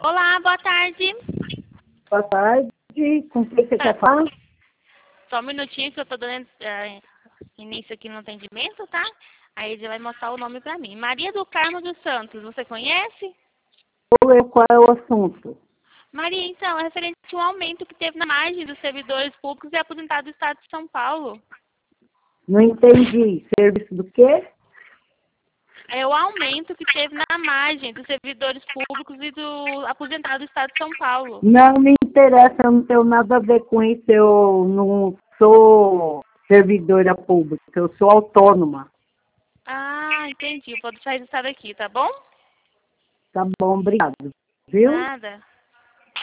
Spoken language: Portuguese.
Olá, boa tarde. Boa tarde. Com quem você quer falar? Só um minutinho que eu tô dando início aqui no atendimento, tá? Aí ele vai mostrar o nome pra mim. Maria do Carmo dos Santos, você conhece? Qual é o assunto? Maria, então, é referente a um aumento que teve na margem dos servidores públicos e aposentados do Estado de São Paulo. Não entendi. Serviço do quê? É o aumento que teve na margem dos servidores públicos e do aposentado do Estado de São Paulo. Não me interessa, eu não tenho nada a ver com isso. Eu não sou servidora pública, eu sou autônoma. Ah, entendi. Vou deixar registrado aqui, tá bom? Tá bom, obrigado. Viu? Nada.